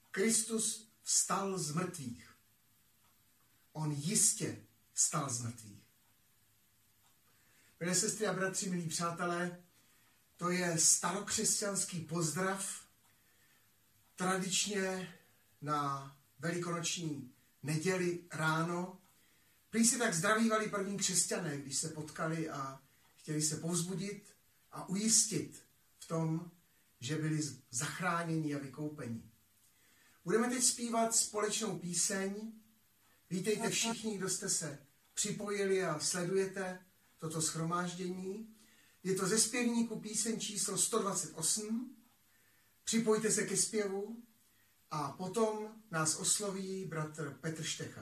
Kristus vstal z mrtvých. On jistě vstal z mrtvých. Milé sestry a bratři, milí přátelé, to je starokřesťanský pozdrav tradičně na velikonoční neděli ráno. Prý se tak zdravívali první křesťané, když se potkali a chtěli se povzbudit a ujistit v tom, že byli zachráněni a vykoupeni. Budeme teď zpívat společnou píseň. Vítejte všichni, kdo jste se připojili a sledujete toto shromáždění. Je to ze zpěvníku píseň číslo 128. Připojte se ke zpěvu a potom nás osloví bratr Petr Štecha.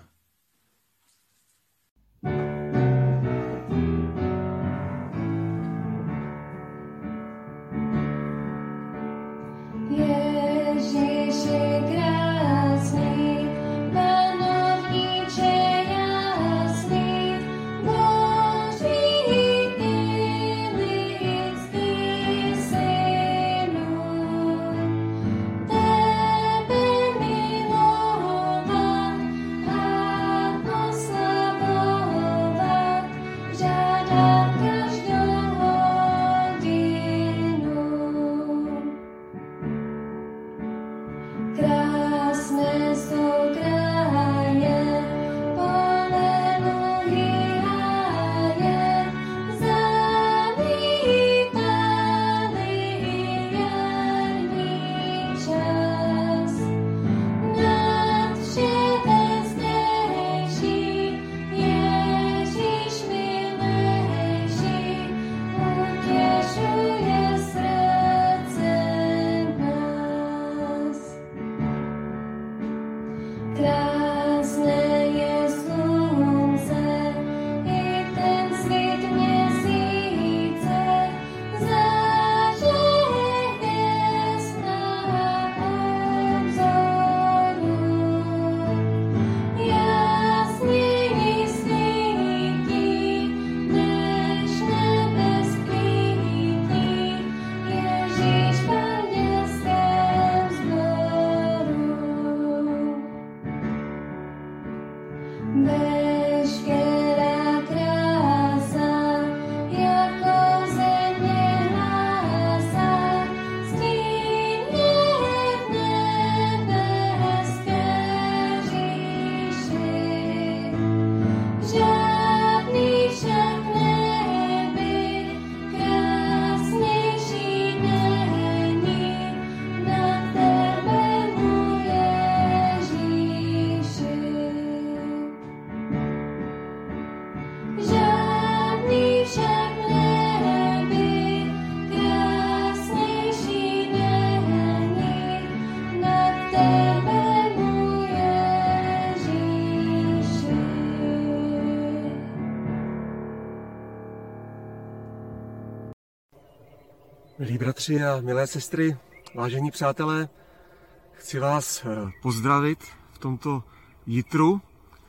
Milí bratři a milé sestry, vážení přátelé, chci vás pozdravit v tomto jitru.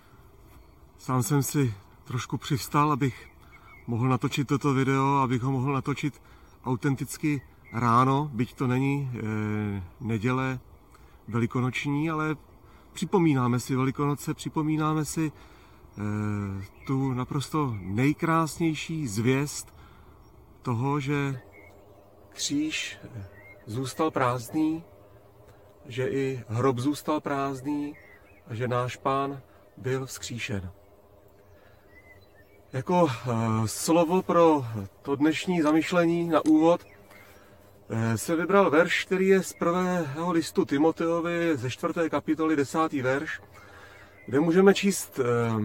Sám jsem si trošku přivstal, abych mohl natočit toto video, abych ho mohl natočit autenticky ráno, byť to není neděle velikonoční, ale připomínáme si Velikonoce, připomínáme si tu naprosto nejkrásnější zvěst toho, že kříž zůstal prázdný, že i hrob zůstal prázdný a že náš Pán byl vzkříšen. Jako slovo pro to dnešní zamyšlení na úvod se vybral verš, který je z prvého listu Timoteovi ze 4. kapitoly 10. verš, kde můžeme číst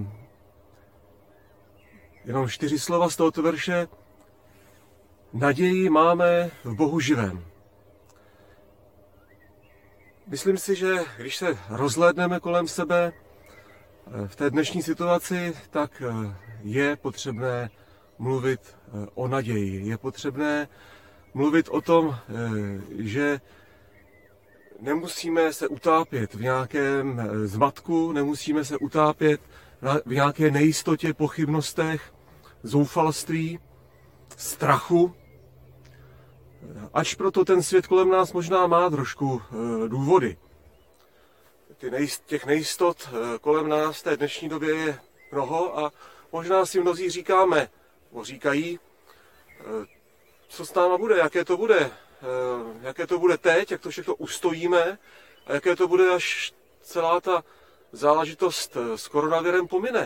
jenom 4 slova z tohoto verše. Naději máme v Bohu živém. Myslím si, že když se rozhlédneme kolem sebe v té dnešní situaci, tak je potřebné mluvit o naději. Je potřebné mluvit o tom, že nemusíme se utápět v nějakém zmatku, nemusíme se utápět v nějaké nejistotě, pochybnostech, zoufalství, strachu. Ač proto ten svět kolem nás možná má trošku důvody. těch nejistot kolem nás v té dnešní době je mnoho a možná si mnozí říkáme, říkají, co s náma bude, jaké to bude teď, jak to všechno ustojíme a jaké to bude, až celá ta záležitost s koronavirem pomine.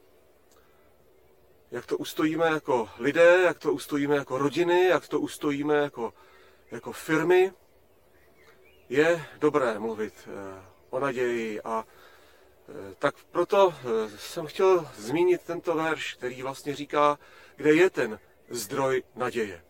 Jak to ustojíme jako lidé, jak to ustojíme jako rodiny, jak to ustojíme jako firmy. Je dobré mluvit o naději a tak proto jsem chtěl zmínit tento verš, který vlastně říká, kde je ten zdroj naděje.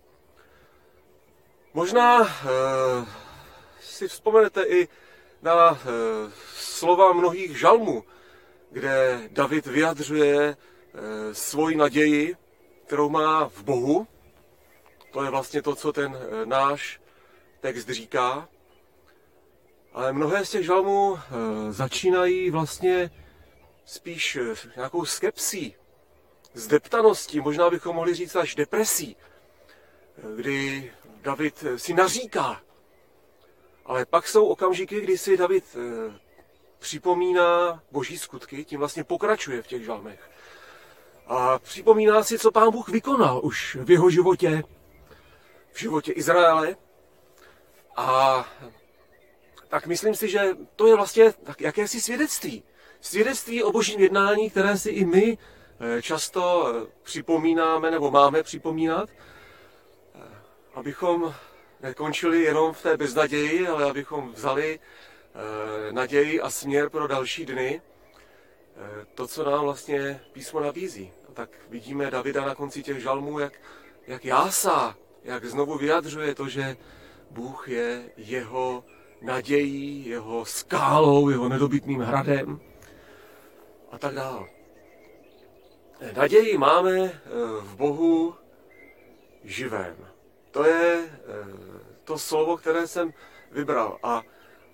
Možná si vzpomenete i na slova mnohých žalmů, kde David vyjadřuje svoji naději, kterou má v Bohu. To je vlastně to, co ten náš text říká. Ale mnohé z těch žalmů začínají vlastně spíš nějakou skepsí, zdeptaností, možná bychom mohli říct až depresí, kdy David si naříká. Ale pak jsou okamžiky, kdy si David připomíná boží skutky, tím vlastně pokračuje v těch žalmech. A připomíná si, co Pán Bůh vykonal už v jeho životě, v životě Izraele. A tak myslím si, že to je vlastně tak jakési svědectví. Svědectví o božím jednání, které si i my často připomínáme nebo máme připomínat, abychom nekončili jenom v té beznaději, ale abychom vzali naději a směr pro další dny, to, co nám vlastně písmo nabízí. A tak vidíme Davida na konci těch žalmů, jak jásá, jak znovu vyjadřuje to, že Bůh je jeho nadějí, jeho skálou, jeho nedobytným hradem a tak dále. Naději máme v Bohu živém. To je to slovo, které jsem vybral. A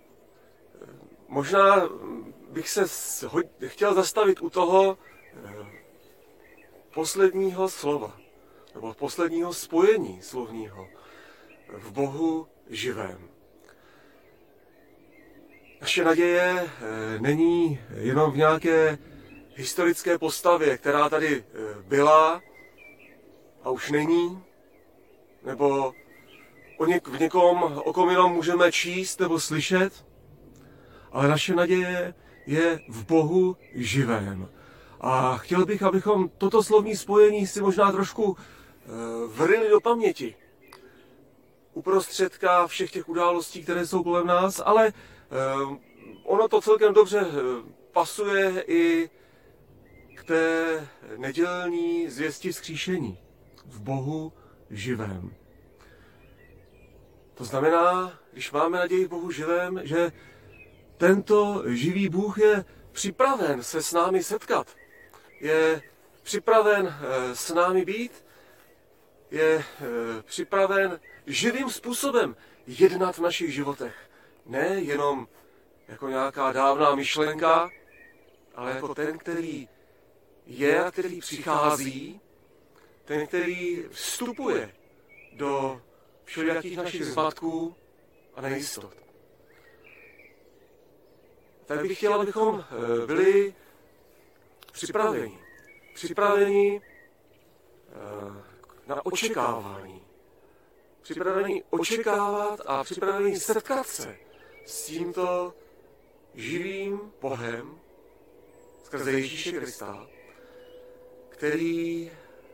možná bych se chtěl zastavit u toho posledního slova, nebo posledního spojení slovního v Bohu živém. Naše naděje není jenom v nějaké historické postavě, která tady byla a už není, nebo v někom, o kom jenom můžeme číst nebo slyšet, ale naše naděje je v Bohu živém. A chtěl bych, abychom toto slovní spojení si možná trošku vrili do paměti. Uprostředka všech těch událostí, které jsou kolem nás, ale ono to celkem dobře pasuje i k té nedělní zvěsti vzkříšení v Bohu živém. To znamená, když máme naději v Bohu živém, že tento živý Bůh je připraven se s námi setkat, je připraven s námi být, je připraven živým způsobem jednat v našich životech. Ne jenom jako nějaká dávná myšlenka, ale jako ten, který je a který přichází, ten, který vstupuje do všelijakých našich zmatků a nejistot. Tak bych chtěl, abychom byli připraveni na očekávání. Připraveni očekávat a připraveni setkat se s tímto živým Bohem skrze Ježíše Krista, který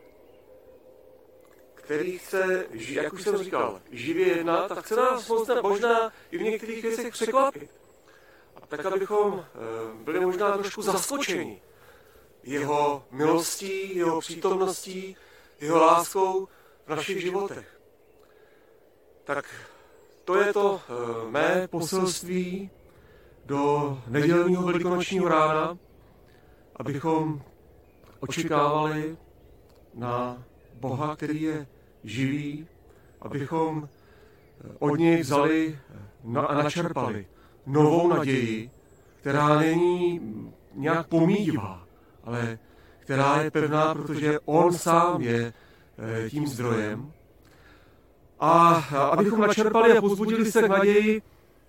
chce, jak už jsem říkal, živě jednat a chce nás možná i v některých věcech překvapit. A tak, abychom byli možná trošku zaskočeni jeho milostí, jeho přítomností, jeho láskou v našich životech. Tak to je to mé poselství do nedělního velikonočního rána, abychom očekávali na Boha, který je živý, abychom od něj vzali a načerpali novou naději, která není nějak pomíjivá, ale která je pevná, protože on sám je tím zdrojem. A abychom načerpali a pozbudili se k naději,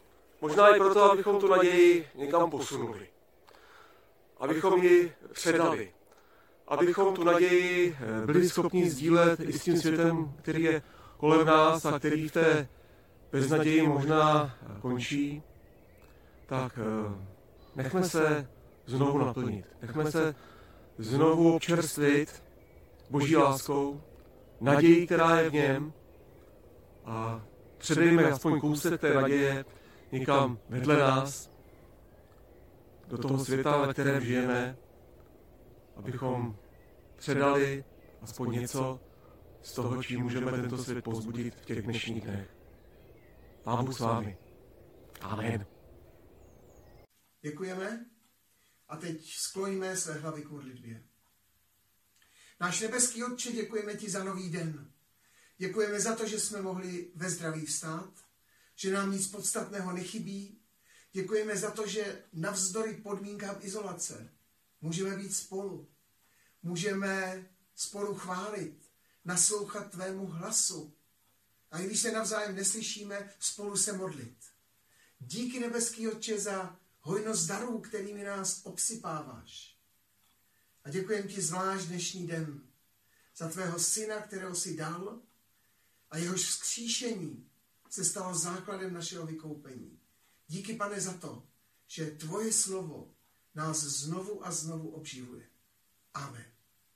možná i proto, abychom tu naději někam posunuli. Abychom ji předali. Abychom tu naději byli schopni sdílet i s tím světem, který je kolem nás a který v té beznaději možná končí. Tak nechme se znovu naplnit. Nechme se znovu občerstvit Boží láskou, naději, která je v něm, a předejme aspoň kousek té naděje někam vedle nás, do toho světa, ve kterém žijeme, abychom předali aspoň něco z toho, čím můžeme tento svět povzbudit v těch dnešních dnech. Pán Bůh s vámi. Amen. Děkujeme a teď skloňme své hlavy k modlitbě. Náš nebeský Otče, děkujeme ti za nový den. Děkujeme za to, že jsme mohli ve zdraví vstát, že nám nic podstatného nechybí. Děkujeme za to, že navzdory podmínkám izolace můžeme být spolu. Můžeme spolu chválit, naslouchat tvému hlasu. A i když se navzájem neslyšíme, spolu se modlit. Díky nebeský Otče za hojnost darů, kterými nás obsypáváš. A děkujeme ti zvlášť dnešní den za tvého syna, kterého jsi dal a jehož vzkříšení se stalo základem našeho vykoupení. Díky, Pane, za to, že tvoje slovo nás znovu a znovu obživuje. Amen.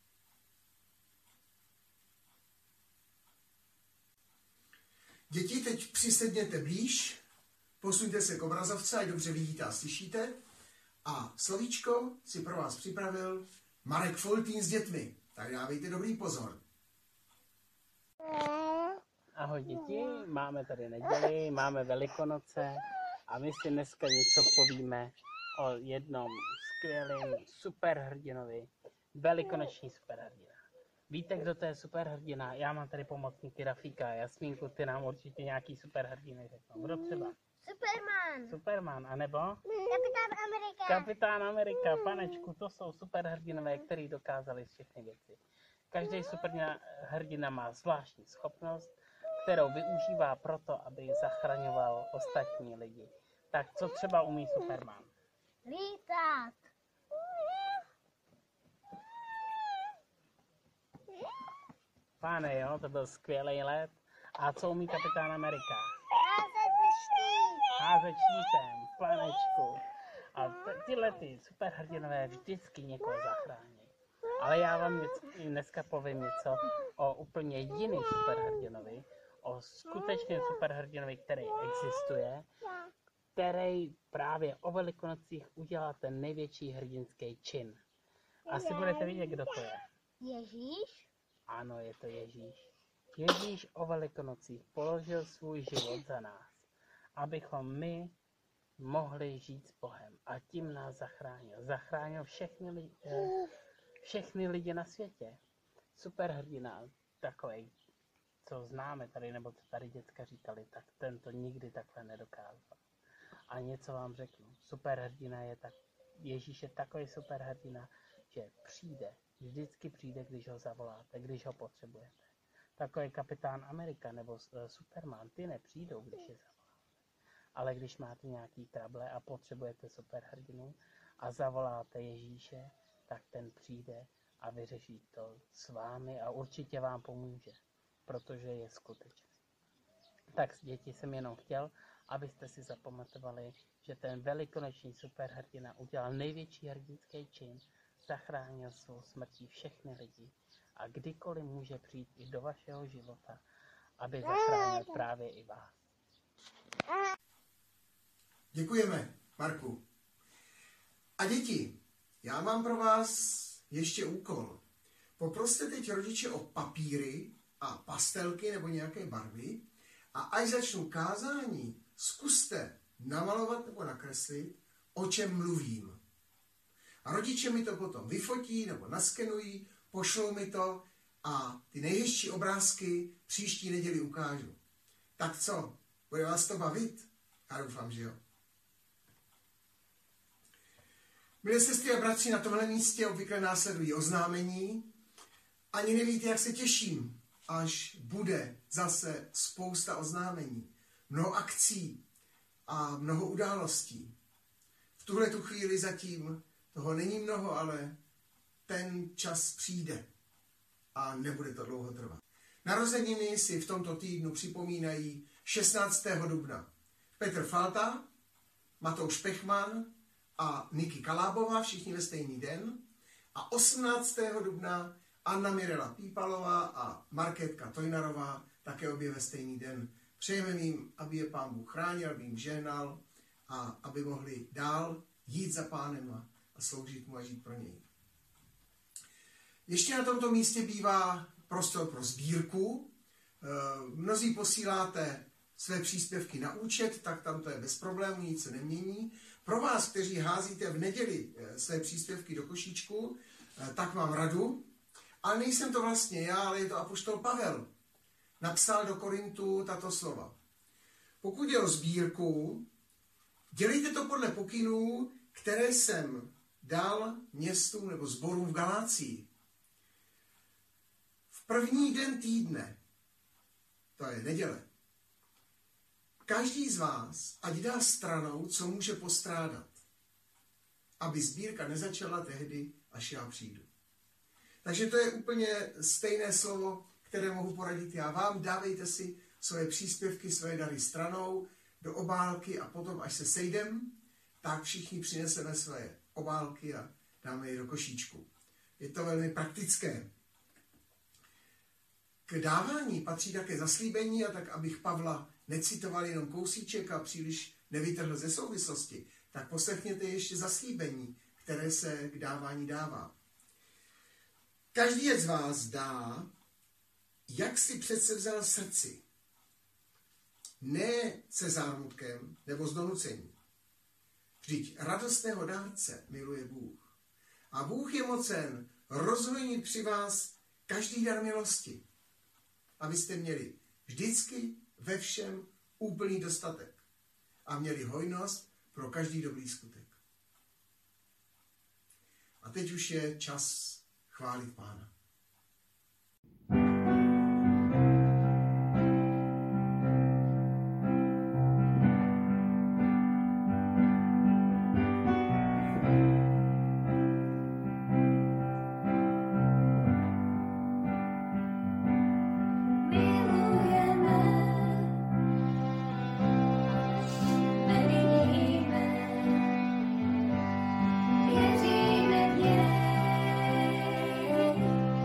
Děti, teď přisedněte blíž, posuňte se k obrazovce, ať dobře vidíte a slyšíte. A slovíčko si pro vás připravil Marek Foltín s dětmi. Tak dávejte dobrý pozor. Ahoj děti, máme tady neděli, máme Velikonoce a my si dneska něco povíme o jednom skvělém superhrdinovi, velikonoční superhrdina. Víte, kdo to je superhrdina? Já mám tady pomocníky Rafíka. Jasmínku, ty nám určitě nějaký superhrdiny řeknou. Kdo třeba? Superman, anebo? Kapitán Amerika. Kapitán Amerika, panečku, to jsou superhrdinové, kteří dokázali všechny věci. Každý superhrdina má zvláštní schopnost, kterou využívá proto, aby zachraňoval ostatní lidi. Tak co třeba umí Superman? Lítat. Pane, jo, to byl skvělý let. A co umí Kapitán Amerika? Házet štítem, panečku. A tyhle ty superhrdinové vždycky někoho zachrání. Ale já vám dneska povím něco o úplně jiném superhrdinovi, o skutečném superhrdinovi, který existuje, který právě o Velikonocích udělal ten největší hrdinský čin. Asi budete vědět, kdo to je. Ježíš? Ano, je to Ježíš. Ježíš o Velikonocích položil svůj život za nás, abychom my mohli žít s Bohem. A tím nás zachránil. Zachránil všechny lidi na světě. Superhrdina, takovej, co známe tady, nebo co tady děcka říkali, tak ten to nikdy takhle nedokázal. A něco vám řeknu. Superhrdina je tak, Ježíš je takový superhrdina, že přijde, vždycky přijde, když ho zavoláte, když ho potřebujete. Takový Kapitán Amerika nebo Superman, ty nepřijdou, když je zavoláte. Ale když máte nějaký trable a potřebujete superhrdinu a zavoláte Ježíše, tak ten přijde a vyřeší to s vámi a určitě vám pomůže, protože je skutečný. Tak děti, jsem jenom chtěl, abyste si zapamatovali, že ten velikonoční superhrdina udělal největší hrdinský čin, zachránil svou smrtí všechny lidi a kdykoliv může přijít i do vašeho života, aby zachránil právě i vás. Děkujeme, Marku. A děti, já mám pro vás ještě úkol. Poproste teď rodiče o papíry a pastelky nebo nějaké barvy a až začnu kázání, zkuste namalovat nebo nakreslit, o čem mluvím. A rodiče mi to potom vyfotí nebo naskenují, pošlou mi to a ty nejhezčí obrázky příští neděli ukážu. Tak co, bude vás to bavit? Já doufám, že jo. Milé sestry a bratři, na tomhle místě obvykle následují oznámení. Ani nevíte, jak se těším, až bude zase spousta oznámení. Mnoho akcí a mnoho událostí. V tuhle tu chvíli zatím toho není mnoho, ale ten čas přijde a nebude to dlouho trvat. Narozeniny si v tomto týdnu připomínají 16. dubna Petr Falta, Matouš Pechman a Niky Kalábová, všichni ve stejný den. A 18. dubna Anna Mirela Pípalová a Markétka Tojnarová, také obě ve stejný den. Přejeme jim, aby je Pán Bůh chránil, aby jim žehnal a aby mohli dál jít za Pánem a sloužit mu a žít pro něj. Ještě na tomto místě bývá prostor pro sbírku. Mnozí posíláte své příspěvky na účet, tak tam to je bez problémů, nic se nemění. Pro vás, kteří házíte v neděli své příspěvky do košíčku, tak mám radu. Ale nejsem to vlastně já, ale je to apoštol Pavel. Napsal do Korintu tato slova. Pokud je o sbírku, dělejte to podle pokynů, které jsem dal městům nebo sborům v Galácii. V první den týdne, to je neděle, každý z vás ať dá stranou, co může postrádat, aby sbírka nezačala tehdy, až já přijdu. Takže to je úplně stejné slovo, které mohu poradit já vám. Dávejte si svoje příspěvky, svoje dary stranou do obálky a potom, až se sejdem, tak všichni přineseme své obálky a dáme je do košíčku. Je to velmi praktické. K dávání patří také zaslíbení, a tak abych Pavla necitoval jenom kousíček a příliš nevytrhl ze souvislosti, tak poslechněte ještě zaslíbení, které se k dávání dává. Každý z vás dá, jak si přece vzal v srdci, ne se zármutkem nebo z donucení. Vždyť radostného dárce miluje Bůh. A Bůh je mocen rozhojnit při vás každý dar milosti, abyste měli vždycky ve všem úplný dostatek a měli hojnost pro každý dobrý skutek. A teď už je čas chválit Pána. Věříme v něj.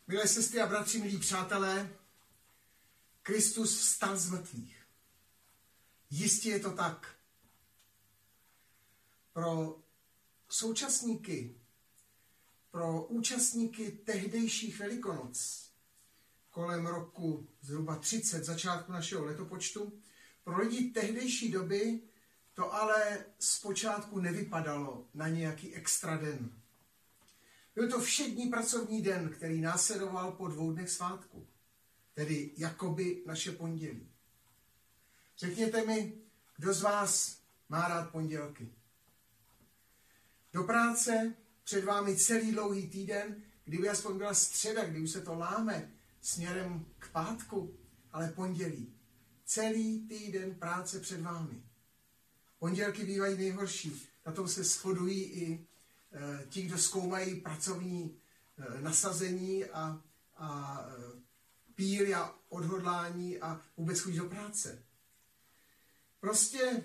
Milé sestry a bratři, milí přátelé, Kristus vstal z mrtvých. Jistě je to tak. Pro současníky, pro účastníky tehdejších Velikonoc, kolem roku zhruba 30, začátku našeho letopočtu, pro lidi tehdejší doby to ale zpočátku nevypadalo na nějaký extra den. Byl to všední pracovní den, který následoval po 2 dnech svátku, tedy jakoby naše pondělí. Řekněte mi, kdo z vás má rád pondělky? Do práce, před vámi celý dlouhý týden, kdyby aspoň byla středa, kdy už se to láme směrem k pátku, ale pondělí. Celý týden práce před vámi. Pondělky bývají nejhorší. Na tom se shodují i ti, kdo zkoumají pracovní nasazení a píly a odhodlání a vůbec chuť do práce. Prostě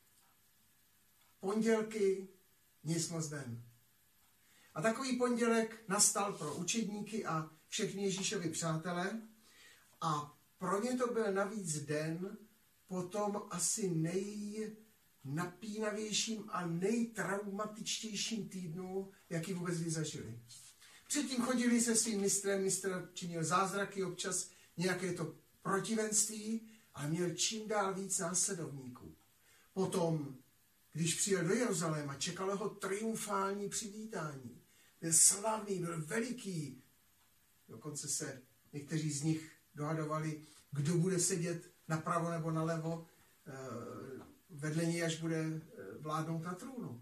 pondělky nic moc den. A takový pondělek nastal pro učedníky a všechny Ježíšovi přátelé a pro ně to byl navíc den po tom asi nejnapínavějším a nejtraumatičtějším týdnu, jaký vůbec kdy zažili. Předtím chodili se svým mistr činil zázraky, občas nějaké to protivenství, ale měl čím dál víc následovníků. Potom, když přijel do Jeruzaléma, čekalo ho triumfální přivítání. Byl slavný, byl veliký. Dokonce se někteří z nich dohadovali, kdo bude sedět napravo nebo nalevo vedle něj, až bude vládnout na trůnu.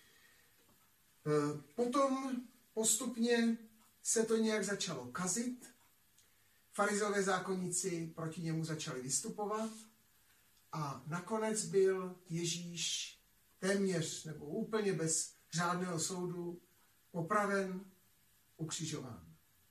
Potom postupně se to nějak začalo kazit. Farizové zákonníci proti němu začali vystupovat a nakonec byl Ježíš téměř nebo úplně bez řádného soudu popraven, ukřižován.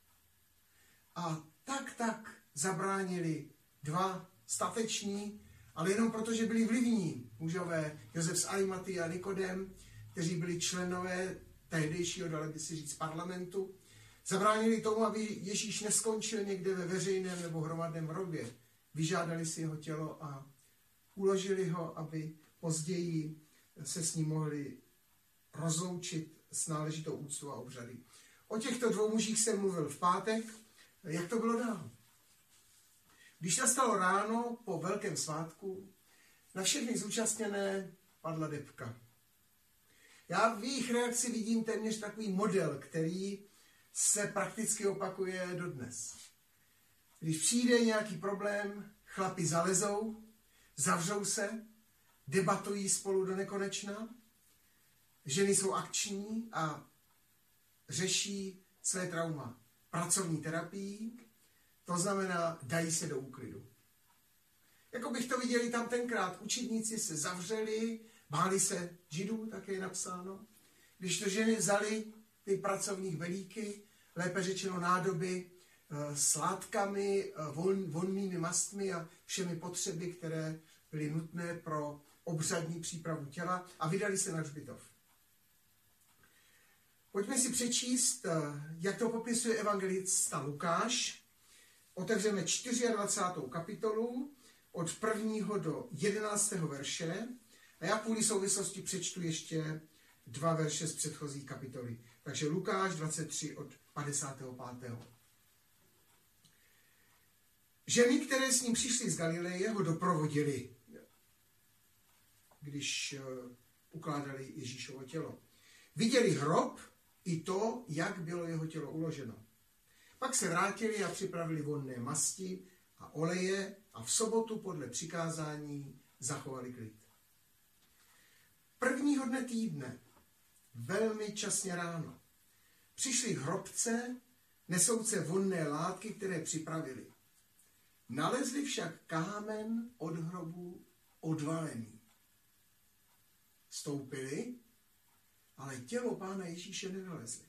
A tak zabránili 2 stateční, ale jenom proto, že byli vlivní mužové, Josef z Arimaty a Nikodem, kteří byli členové tehdejšího, dalo by si říct, parlamentu, zabránili tomu, aby Ježíš neskončil někde ve veřejném nebo hromadném hrobě. Vyžádali si jeho tělo a uložili ho, aby později se s ním mohli rozloučit s náležitou úctou a obřady. O těchto 2 mužích jsem mluvil v pátek. Jak to bylo dál? Když nastalo ráno po velkém svátku, na všechny zúčastněné padla depka. Já v jejich reakci vidím téměř takový model, který se prakticky opakuje dodnes. Když přijde nějaký problém, chlapi zalezou, zavřou se, debatují spolu do nekonečna, ženy jsou akční a řeší své trauma pracovní terapií, to znamená, dají se do úklidu. Jako bych to viděli tam tenkrát, učedníci se zavřeli, báli se Židů, také je napsáno. Když to ženy vzaly ty pracovní belíky, lépe řečeno nádoby, s látkami, vonnými mastmi a všemi potřeby, které byly nutné pro obřadní přípravu těla a vydali se na hřbitov. Pojďme si přečíst, jak to popisuje evangelista Lukáš. Otevřeme 24. kapitolu od 1. do 11. verše a já kvůli souvislosti přečtu ještě 2 verše z předchozí kapitoly. Takže Lukáš 23 od 55. Ženy, které s ním přišly z Galileje, ho doprovodili, když ukládali Ježíšovo tělo. Viděli hrob i to, jak bylo jeho tělo uloženo. Pak se vrátili a připravili vonné masti a oleje a v sobotu podle přikázání zachovali klid. Prvního dne týdne, velmi časně ráno, přišli hrobce, nesouce vonné látky, které připravili. Nalezli však kámen od hrobu odvalený. Stoupili, ale tělo Pána Ježíše nenalezli.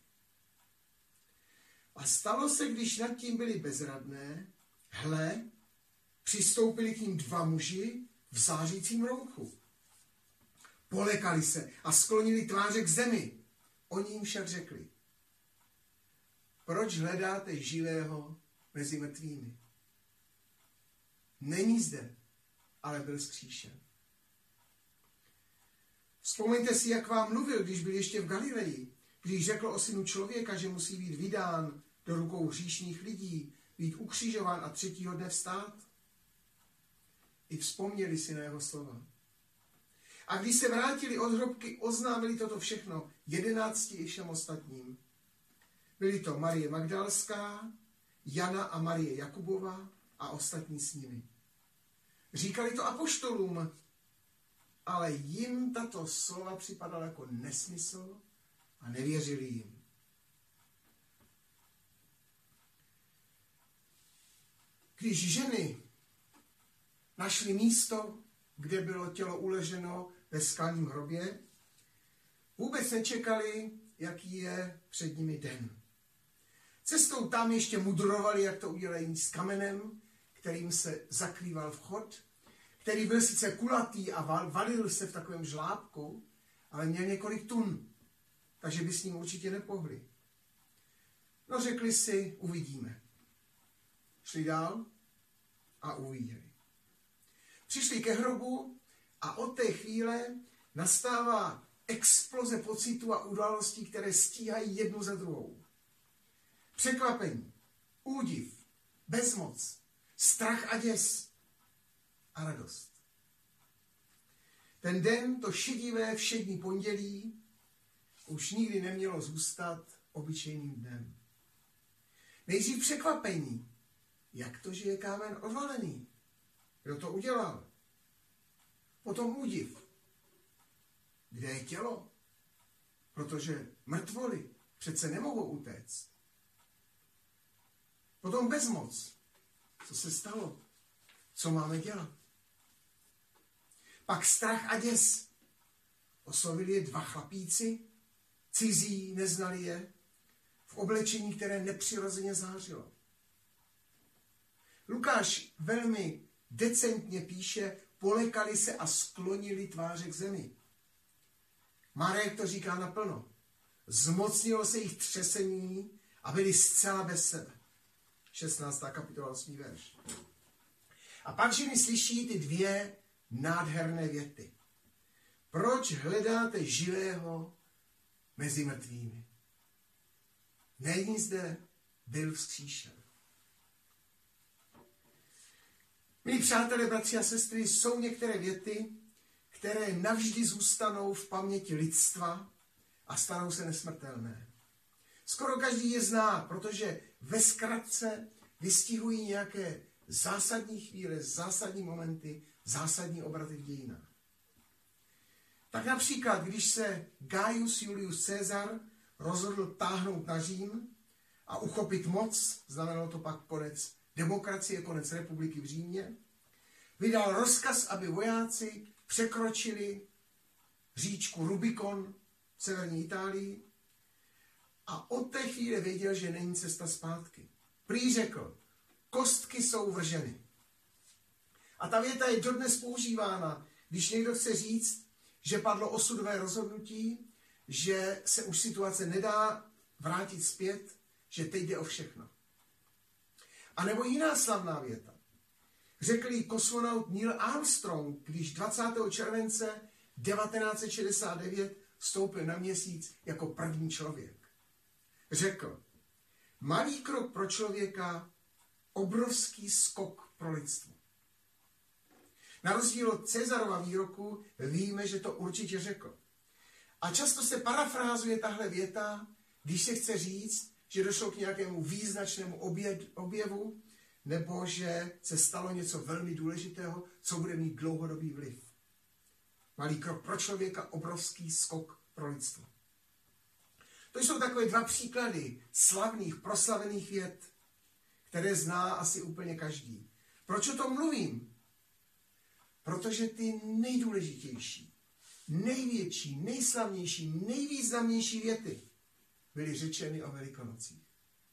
A stalo se, když nad tím byli bezradné, hle, přistoupili k ním 2 muži v zářícím rouchu. Polekali se a sklonili tváře k zemi. Oni jim však řekli, proč hledáte živého mezi mrtvými? Není zde, ale byl vzkříšen. Vzpomeňte si, jak vám mluvil, když byl ještě v Galileji, když řekl o synu člověka, že musí být vydán do rukou hříšných lidí, být ukřižován a 3. dne vstát. I vzpomněli si na jeho slova. A když se vrátili od hrobky, oznámili toto všechno 11 i všem ostatním. Byli to Marie Magdalská, Jana a Marie Jakubova a ostatní s nimi. Říkali to apoštolům, ale jim tato slova připadala jako nesmysl a nevěřili jim. Když ženy našly místo, kde bylo tělo uleženo ve skalním hrobě, vůbec nečekali, jaký je před nimi den. Cestou tam ještě mudrovali, jak to udělají s kamenem, kterým se zakrýval vchod, který byl sice kulatý a valil se v takovém žlábku, ale měl několik tun, takže by s ním určitě nepohli. No řekli si, uvidíme. Šli dál a uviděli. Přišli ke hrobu a od té chvíle nastává exploze pocitů a událostí, které stíhají jednu za druhou. Překvapení, údiv, bezmoc, strach a děs a radost. Ten den, to šedivé všední pondělí, už nikdy nemělo zůstat obyčejným dnem. Nejdřív překvapení, jak to, že je kámen odvalený. Kdo to udělal? Potom údiv. Kde je tělo? Protože mrtvoly přece nemohou utéct. Potom bezmoc. Co se stalo? Co máme dělat? Pak strach a děs. Oslovili je 2 chlapíci, cizí, neznali je, v oblečení, které nepřirozeně zářilo. Lukáš velmi decentně píše, polekali se a sklonili tváře k zemi. Marek to říká naplno. Zmocnilo se jich třesení a byli zcela bez sebe. 16. kapitola 8. verš. A pak ženy slyší ty 2 nádherné věty. Proč hledáte živého mezi mrtvými? Není zde, byl vzkříšen. Milí přátelé, bratři a sestry, jsou některé věty, které navždy zůstanou v paměti lidstva a stanou se nesmrtelné. Skoro každý je zná, protože ve zkratce vystihují nějaké zásadní chvíle, zásadní momenty, zásadní obraty v dějinách. Tak například, když se Gaius Julius Caesar rozhodl táhnout na Řím a uchopit moc, znamenalo to pak konec demokracie, konec republiky v Římě, vydal rozkaz, aby vojáci překročili říčku Rubikon v severní Itálii a od té chvíle věděl, že není cesta zpátky. Prý řekl, kostky jsou vrženy. A ta věta je dodnes používána, když někdo chce říct, že padlo osudové rozhodnutí, že se už situace nedá vrátit zpět, že teď jde o všechno. A nebo jiná slavná věta. Řekl jí kosmonaut Neil Armstrong, když 20. července 1969 vstoupil na Měsíc jako první člověk. Řekl, malý krok pro člověka, obrovský skok pro lidstvo. Na rozdíl od Cezarova výroku víme, že to určitě řekl. A často se parafrázuje tahle věta, když se chce říct, že došlo k nějakému význačnému objevu, nebo že se stalo něco velmi důležitého, co bude mít dlouhodobý vliv. Malý krok pro člověka, obrovský skok pro lidstvo. To jsou takové 2 příklady slavných, proslavených vět, které zná asi úplně každý. Proč o tom mluvím? Protože ty nejdůležitější, největší, nejslavnější, nejvýznamnější věty byly řečeny o Velikonocích.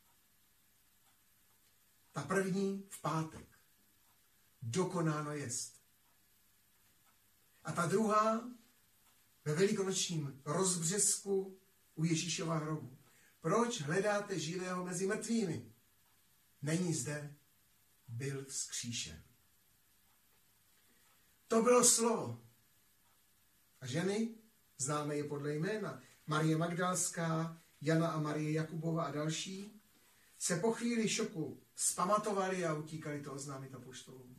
Ta první v pátek. Dokonáno jest. A ta druhá ve velikonočním rozbřesku u Ježíšova hrobu. Proč hledáte živého mezi mrtvými? Není zde, byl vzkříšen. To bylo slovo. A ženy, známe je podle jména, Marie Magdalská, Jana a Marie Jakubova a další, se po chvíli šoku vzpamatovali a utíkali to oznámit apoštolům.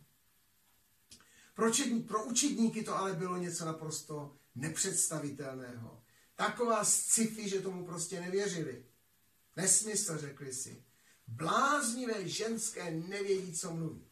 Pro učedníky to ale bylo něco naprosto nepředstavitelného. Taková sci-fi, že tomu prostě nevěřili. Nesmysl, řekli si. Bláznivé ženské nevědí, co mluví.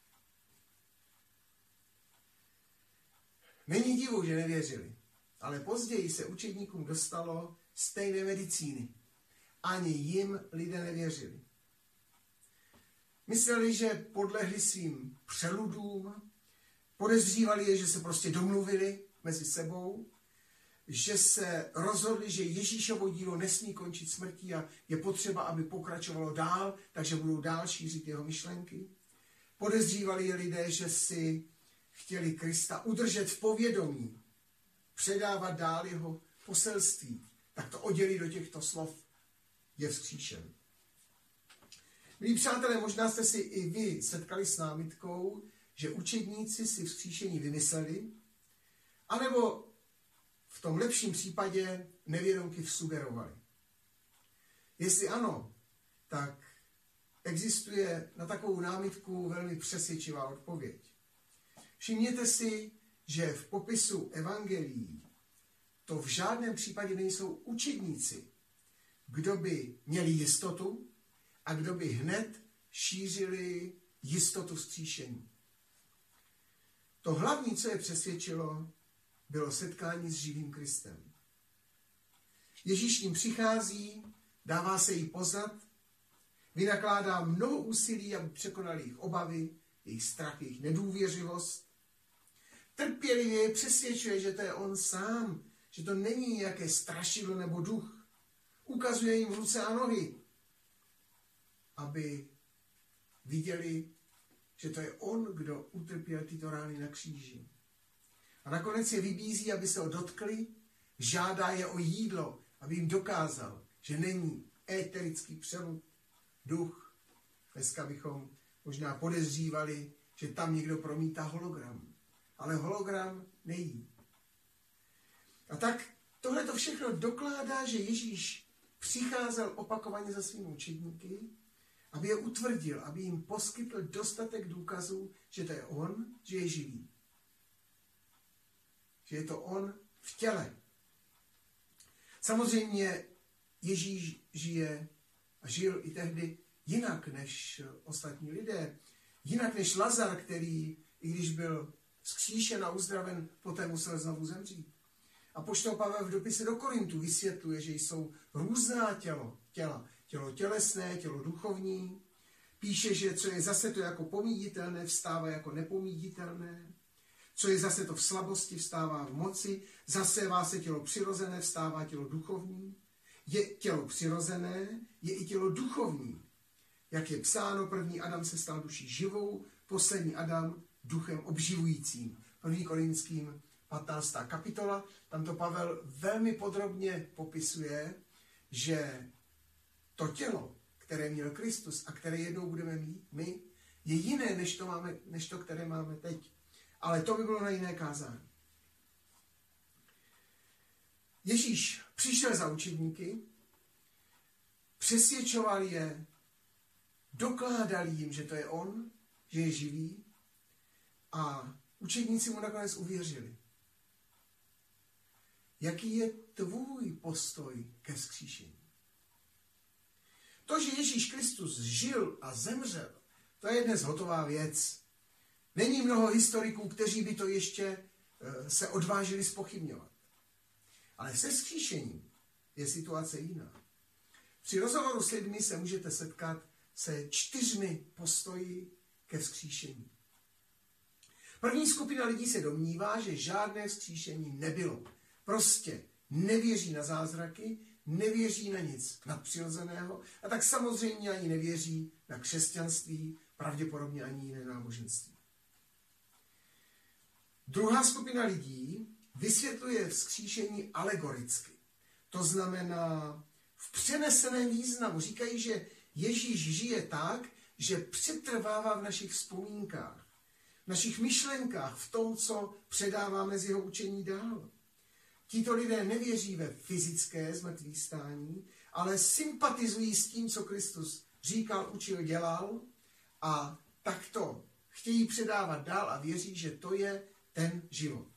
Není divu, že nevěřili. Ale později se učedníkům dostalo stejné medicíny. Ani jim lidé nevěřili. Mysleli, že podlehli svým přeludům, podezřívali je, že se prostě domluvili mezi sebou, že se rozhodli, že Ježíšovo dílo nesmí končit smrtí a je potřeba, aby pokračovalo dál, takže budou dál šířit jeho myšlenky. Podezřívali je lidé, že si chtěli Krista udržet v povědomí, předávat dál jeho poselství. Tak to odělí do těchto slov. Je vzkříšen. Milí přátelé, možná jste si i vy setkali s námitkou, že učedníci si vzkříšení vymysleli, anebo v tom lepším případě nevědomky vsugerovali. Jestli ano, tak existuje na takovou námitku velmi přesvědčivá odpověď. Všimněte si, že v popisu evangelií to v žádném případě nejsou učedníci, kdo by měli jistotu a kdo by hned šířili jistotu vzkříšení. To hlavní, co je přesvědčilo, bylo setkání s živým Kristem. Ježíš jim přichází, dává se jí poznat, vynakládá mnoho úsilí, aby překonal jejich obavy, jejich strach, jejich nedůvěřivost. Trpělivě je přesvědčuje, že to je on sám, že to není nějaké strašidlo nebo duch. Ukazuje jim ruce a nohy, aby viděli, že to je on, kdo utrpěl tyto rány na kříži. A nakonec je vybízí, aby se ho dotkli, žádá je o jídlo, aby jim dokázal, že není éterický přelud, duch. Dneska bychom možná podezřívali, že tam někdo promítá hologram. Ale hologram nejí. A tak tohle to všechno dokládá, že Ježíš přicházel opakovaně za svými učedníky, aby je utvrdil, aby jim poskytl dostatek důkazů, že to je on, že je živý. Že je to on v těle. Samozřejmě Ježíš žije a žil i tehdy jinak než ostatní lidé. Jinak než Lazar, který, i když byl vzkříšen a uzdraven, poté musel znovu zemřít. Apoštol Pavel v dopise do Korintu vysvětluje, že jsou různá těla. Tělo tělesné, tělo duchovní. Píše, že co je zase to jako pomíjitelné, vstává jako nepomíjitelné. Co je zase to v slabosti, vstává v moci. Zasevá se tělo přirozené, vstává tělo duchovní. Je tělo přirozené, je i tělo duchovní. Jak je psáno, první Adam se stal duší živou, poslední Adam duchem obživujícím. 1. Korinským 15. kapitola. Tam to Pavel velmi podrobně popisuje, že to tělo, které měl Kristus a které jednou budeme mít my, je jiné, než to, které máme teď. Ale to by bylo na jiné kázání. Ježíš přišel za učedníky, přesvědčoval je, dokládal jim, že to je on, že je živý, a učedníci mu nakonec uvěřili. Jaký je tvůj postoj ke vzkříšení? To, že Ježíš Kristus žil a zemřel, to je dnes hotová věc. Není mnoho historiků, kteří by to ještě se odvážili zpochybňovat. Ale se vzkříšením je situace jiná. Při rozhovoru s lidmi se můžete setkat se 4 postoji ke vzkříšení. První skupina lidí se domnívá, že žádné vzkříšení nebylo. Prostě nevěří na zázraky, nevěří na nic nadpřirozeného a tak samozřejmě ani nevěří na křesťanství, pravděpodobně ani jiné náboženství. Druhá skupina lidí vysvětluje vzkříšení alegoricky. To znamená v přeneseném významu. Říkají, že Ježíš žije tak, že přetrvává v našich vzpomínkách, v našich myšlenkách, v tom, co předáváme z jeho učení dál. Tito lidé nevěří ve fyzické zmrtvýchvstání, ale sympatizují s tím, co Kristus říkal, učil, dělal a takto chtějí předávat dál a věří, že to je ten život.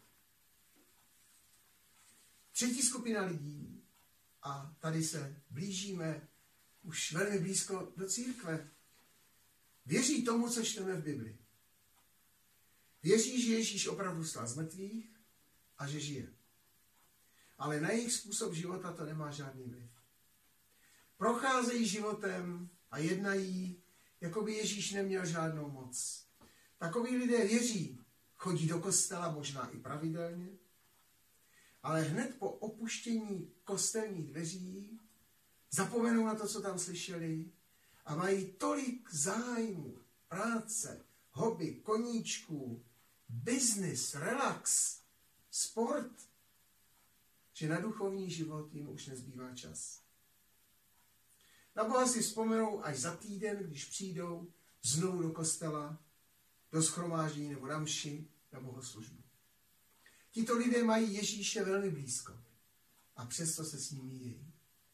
Třetí skupina lidí, a tady se blížíme už velmi blízko do církve, věří tomu, co čteme v Bibli. Věří, že Ježíš opravdu vstal z mrtvých a že žije. Ale na jejich způsob života to nemá žádný vliv. Procházejí životem a jednají, jako by Ježíš neměl žádnou moc. Takoví lidé věří, chodí do kostela možná i pravidelně, ale hned po opuštění kostelních dveří zapomenou na to, co tam slyšeli a mají tolik zájmů, práce, hobby, koníčků, biznis, relax, sport, že na duchovní život jim už nezbývá čas. Na Boha si vzpomenou až za týden, když přijdou znovu do kostela, do shromáždění nebo na mši, na bohoslužbu. Tito lidé mají Ježíše velmi blízko a přesto se s ním míjejí.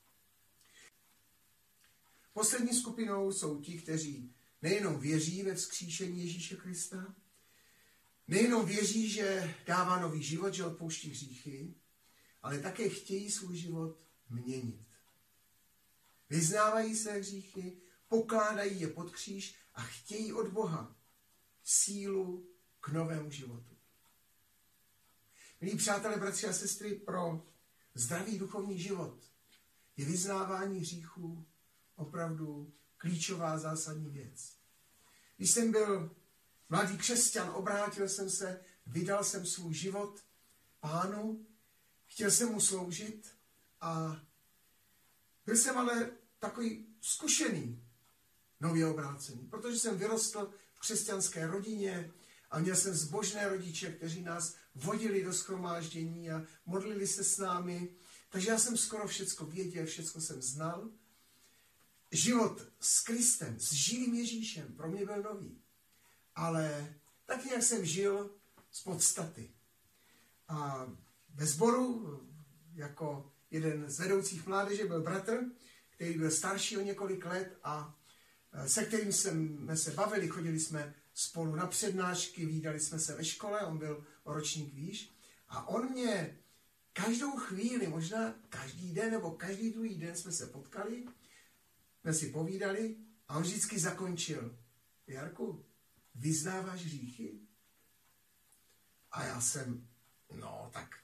Poslední skupinou jsou ti, kteří nejenom věří ve vzkříšení Ježíše Krista, nejenom věří, že dává nový život, že odpouští hříchy, ale také chtějí svůj život měnit. Vyznávají své hříchy, pokládají je pod kříž a chtějí od Boha sílu k novému životu. Milí přátelé, bratři a sestry, pro zdravý duchovní život je vyznávání hříchů opravdu klíčová zásadní věc. Když jsem byl mladý křesťan, obrátil jsem se, vydal jsem svůj život Pánu, chtěl jsem mu sloužit a byl jsem ale takový zkušený nově obrácený, protože jsem vyrostl v křesťanské rodině a měl jsem zbožné rodiče, kteří nás vodili do shromáždění a modlili se s námi, takže já jsem skoro všecko věděl, všecko jsem znal. Život s Kristem, s živým Ježíšem pro mě byl nový, ale tak nějak jsem žil z podstaty. A ve sboru, jako jeden z vedoucích mládeže, byl bratr, který byl starší o několik let a se kterým jsme se bavili, chodili jsme spolu na přednášky, vídali jsme se ve škole, on byl o ročník výš a on mě každou chvíli, možná každý den nebo každý druhý den jsme se potkali, jsme si povídali a on vždycky zakončil: Jarku, vyznáváš hříchy? A já jsem, no tak,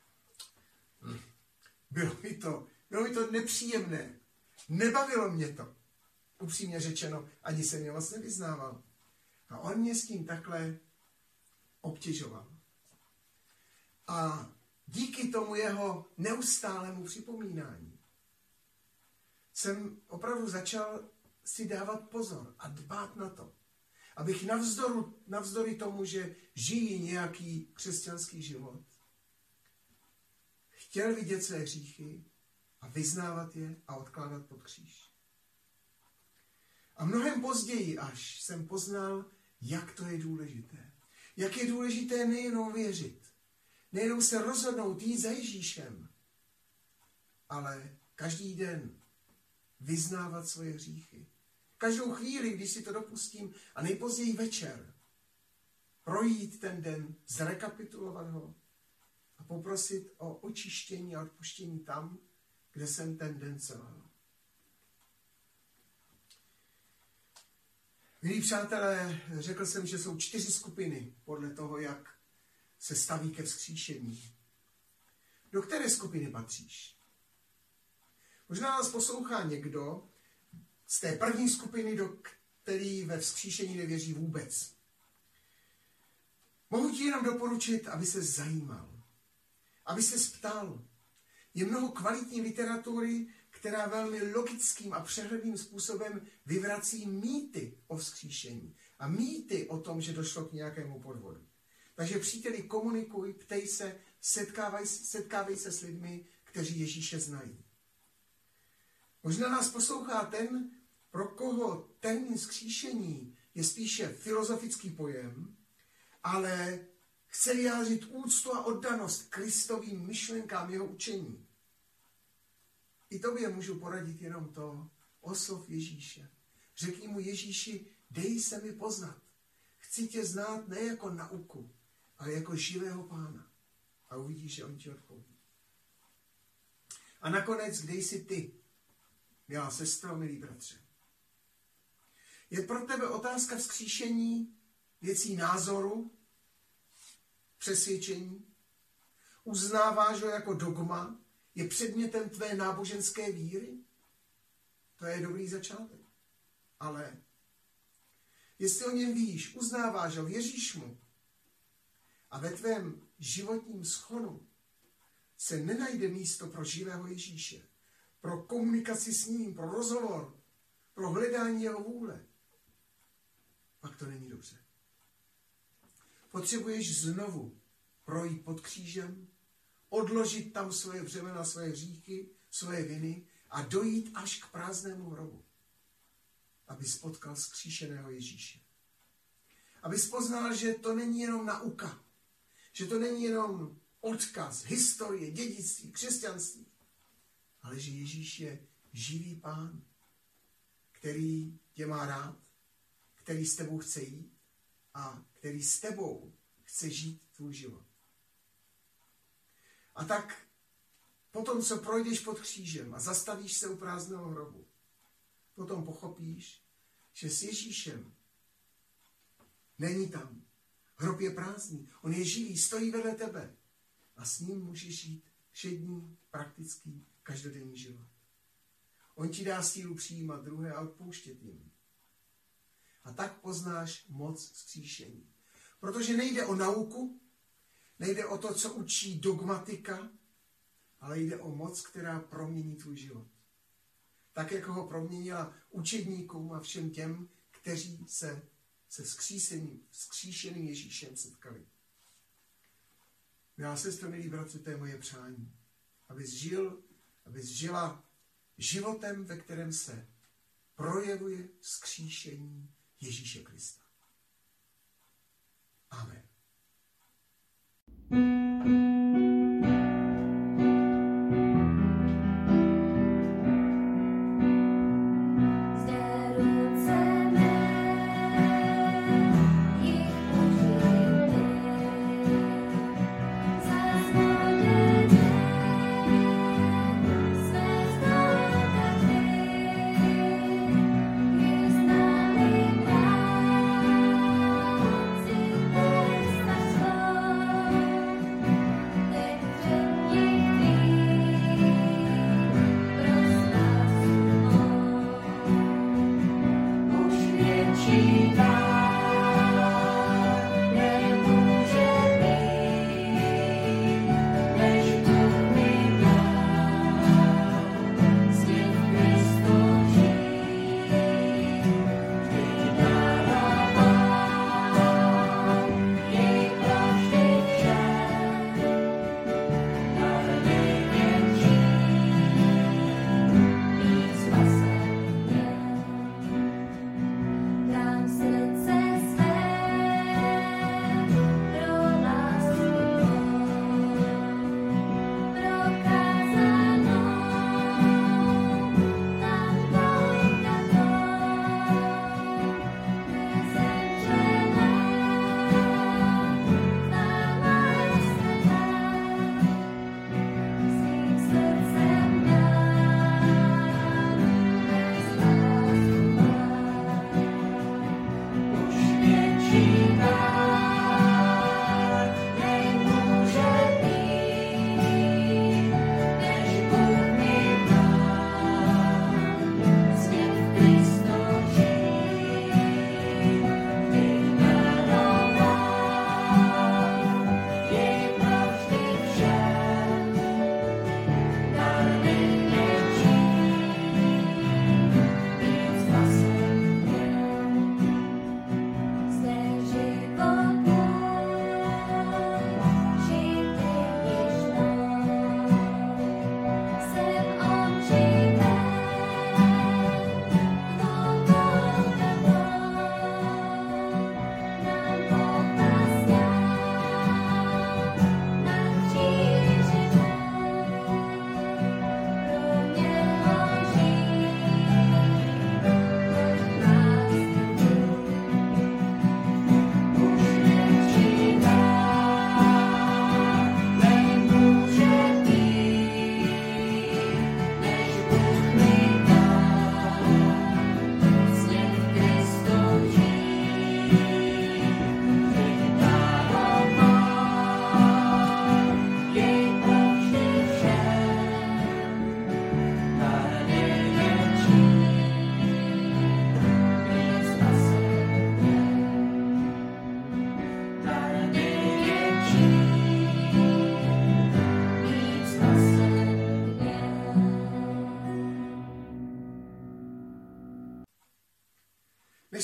bylo mi to nepříjemné, nebavilo mě to. Upřímně řečeno, ani jsem mě moc nevyznával. A on mě s tím takhle obtěžoval. A díky tomu jeho neustálému připomínání jsem opravdu začal si dávat pozor a dbát na to, abych navzdory tomu, že žijí nějaký křesťanský život, chtěl vidět své hříchy a vyznávat je a odkládat pod kříž. A mnohem později až jsem poznal, jak to je důležité. Jak je důležité nejenom věřit, nejenom se rozhodnout jít za Ježíšem, ale každý den vyznávat svoje hříchy. Každou chvíli, když si to dopustím, a nejpozději večer, projít ten den, zrekapitulovat ho a poprosit o očištění a odpuštění tam, kde jsem ten den selhal. Milí přátelé, řekl jsem, že jsou 4 skupiny podle toho, jak se staví ke vzkříšení. Do které skupiny patříš? Možná nás poslouchá někdo z té první skupiny, do který ve vzkříšení nevěří vůbec. Mohu ti jenom doporučit, aby se zajímal, aby se ptal. Je mnoho kvalitní literatury, která velmi logickým a přehledným způsobem vyvrací mýty o vzkříšení a mýty o tom, že došlo k nějakému podvodu. Takže příteli, komunikuj, ptej se, setkávej se s lidmi, kteří Ježíše znají. Možná nás poslouchá ten, pro koho termín vzkříšení je spíše filozofický pojem, ale chce vyjádřit úctu a oddanost Kristovým myšlenkám jeho učení. I tobě můžu poradit jenom to, oslov Ježíše. Řekni mu: Ježíši, dej se mi poznat. Chci tě znát ne jako nauku, ale jako živého Pána. A uvidíš, že on ti odpoví. A nakonec, kde jsi ty, milá sestro, milí bratře? Je pro tebe otázka vzkříšení věcí názoru, přesvědčení? Uznáváš ho jako dogma? Je předmětem tvé náboženské víry? To je dobrý začátek. Ale jestli o něm víš, uznáváš ho, věříš mu a ve tvém životním schonu se nenajde místo pro živého Ježíše, pro komunikaci s ním, pro rozhovor, pro hledání jeho vůle, pak to není dobře. Potřebuješ znovu projít pod křížem, odložit tam svoje břemena, svoje hříchy, svoje viny a dojít až k prázdnému hrobu, aby spotkal vzkříšeného Ježíše. Aby poznal, že to není jenom nauka, že to není jenom odkaz, historie, dědictví, křesťanství, ale že Ježíš je živý Pán, který tě má rád, který s tebou chce jít a který s tebou chce žít tvůj život. A tak potom, co projdeš pod křížem a zastavíš se u prázdného hrobu, potom pochopíš, že s Ježíšem není tam. Hrob je prázdný, on je živý, stojí vedle tebe a s ním můžeš žít všední, praktický, každodenní život. On ti dá sílu přijímat druhé a odpouštět jim. A tak poznáš moc vzkříšení. Protože nejde o nauku, nejde o to, co učí dogmatika, ale jde o moc, která promění tvůj život. Tak, jako ho proměnila učedníkům a všem těm, kteří se vzkříšeným Ježíšem setkali. Milá sestro, milí bratři, to je moje přání. Abys žila životem, ve kterém se projevuje vzkříšení Ježíše Krista. Amen.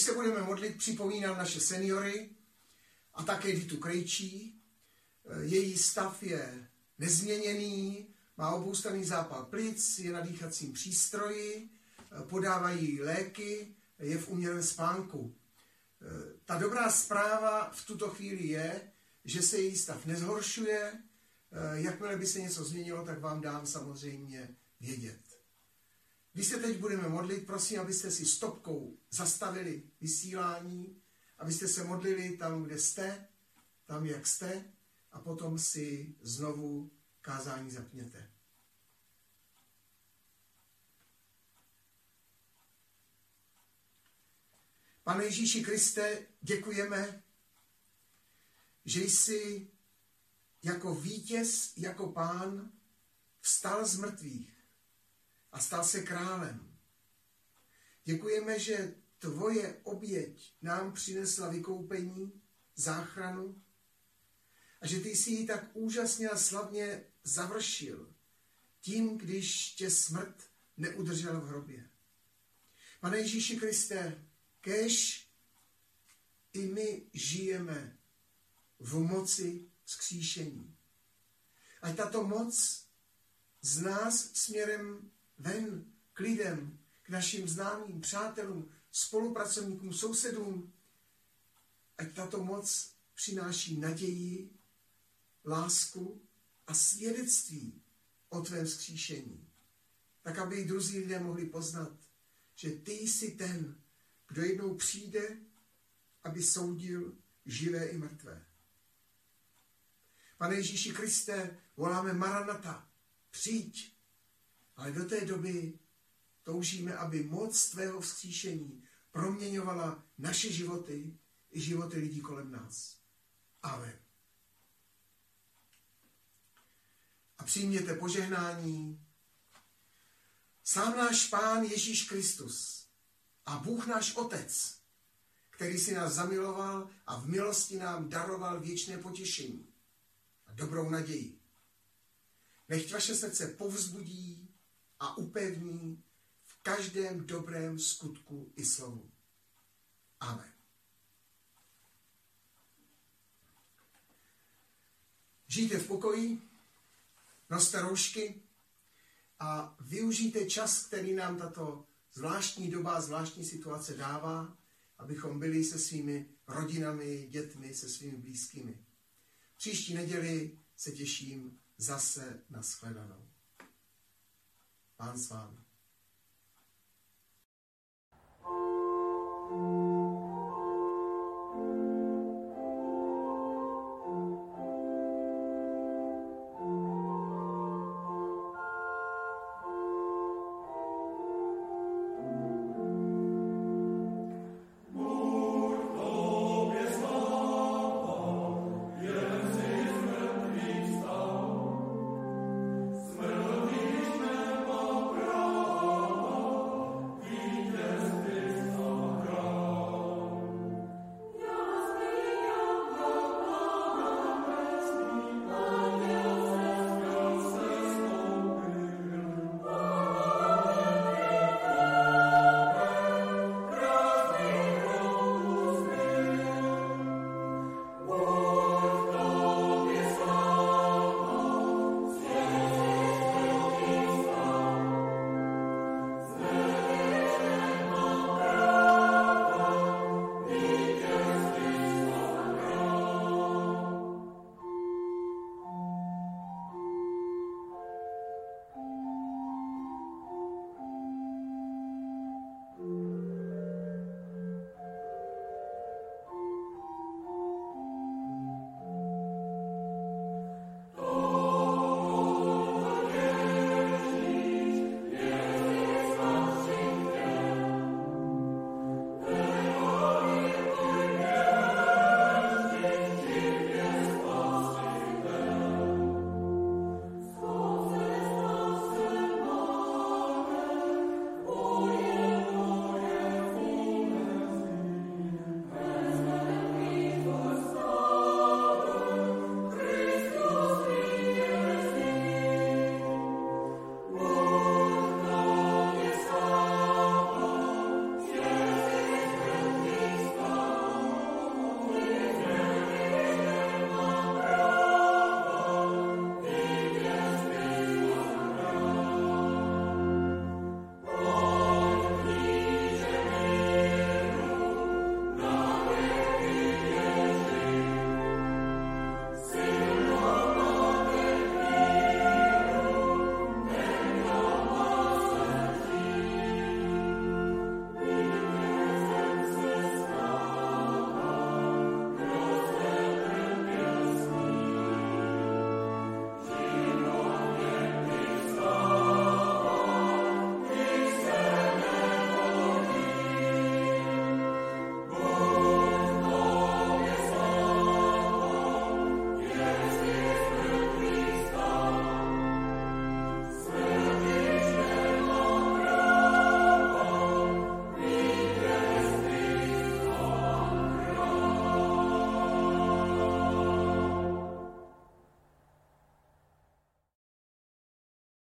se budeme modlit, připomínám naše seniory a také Ditu Krejčí. Její stav je nezměněný, má oboustranný zápal plic, je na dýchacím přístroji, podávají léky, je v umělém spánku. Ta dobrá zpráva v tuto chvíli je, že se její stav nezhoršuje. Jakmile by se něco změnilo, tak vám dám samozřejmě vědět. Když se teď budeme modlit, prosím, abyste si stopkou zastavili vysílání, abyste se modlili tam, kde jste, tam, jak jste, a potom si znovu kázání zapněte. Pane Ježíši Kriste, děkujeme, že jsi jako vítěz, jako pán vstal z mrtvých a stal se králem. Děkujeme, že tvoje oběť nám přinesla vykoupení, záchranu a že ty jsi ji tak úžasně a slavně završil tím, když tě smrt neudržela v hrobě. Pane Ježíši Kriste, kéž i my žijeme v moci vzkříšení. Ať tato moc z nás směrem ven, k lidem, k našim známým, přátelům, spolupracovníkům, sousedům, ať tato moc přináší naději, lásku a svědectví o tvém vzkříšení. Tak, aby i druzí lidé mohli poznat, že ty jsi ten, kdo jednou přijde, aby soudil živé i mrtvé. Pane Ježíši Kriste, voláme Maranata, přijď, ale do té doby toužíme, aby moc tvého vzkříšení proměňovala naše životy i životy lidí kolem nás. Amen. A přijměte požehnání. Sám náš Pán Ježíš Kristus a Bůh náš Otec, který si nás zamiloval a v milosti nám daroval věčné potěšení a dobrou naději. Nechť vaše srdce povzbudí a upevní v každém dobrém skutku i slovu. Amen. Žijte v pokoji, noste roušky a využijte čas, který nám tato zvláštní doba, zvláštní situace dává, abychom byli se svými rodinami, dětmi, se svými blízkými. Příští neděli se těším zase na shledanou. Pán s vámi.